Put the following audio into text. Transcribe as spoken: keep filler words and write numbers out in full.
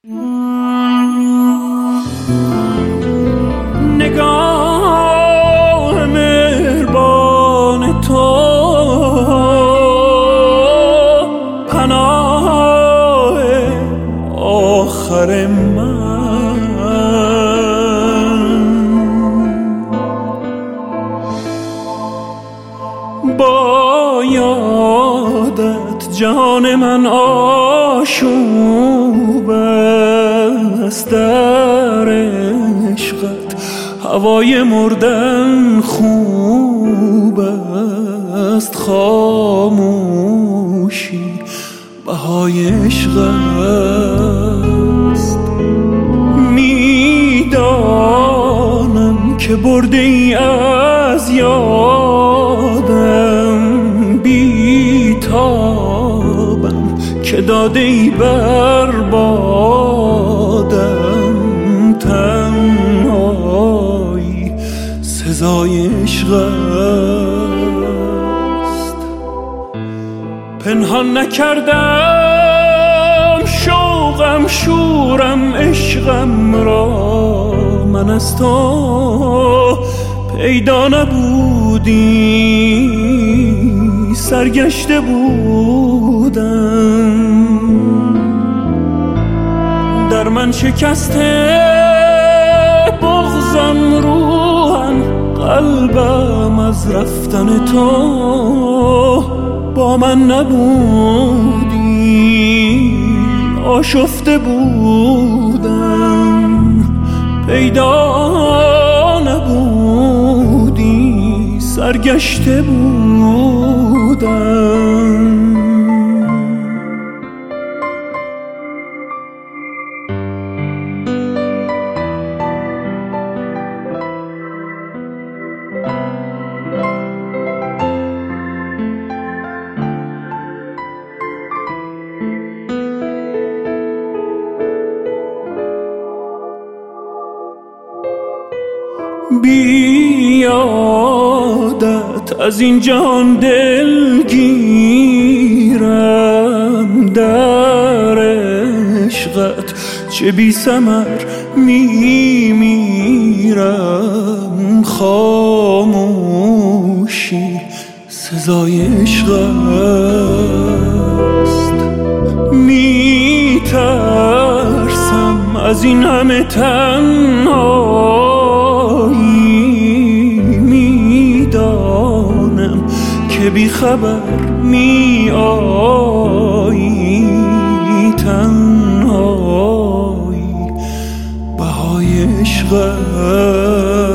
نگاه مهربان تو پناه آخر من، با یادت جان من آشوب است، در عشقت هوای مردن خوب است، خاموشی بهای عشق است. میدانم که برده ای از یادم، بی تابم که داده ای بر بادم، تنهایی سزای عشق است. پنهان نکردم شوقم شورم عشقم را، من از تو پیدا نبودی سرگشته بودم، در من شکسته بغضم روحم، قلبم از رفتن تو با من نبودی آشفته بودم، پیدا نبودی سرگشته بودم. بیادت از این جهان دلگیرم، در عشقت چه بی ثمر می میرم، خاموشی سزای عشق است. می ترسم از این همه تنهایی، میدانم که بی خبر می آیی، تنهایی بهای عشق است.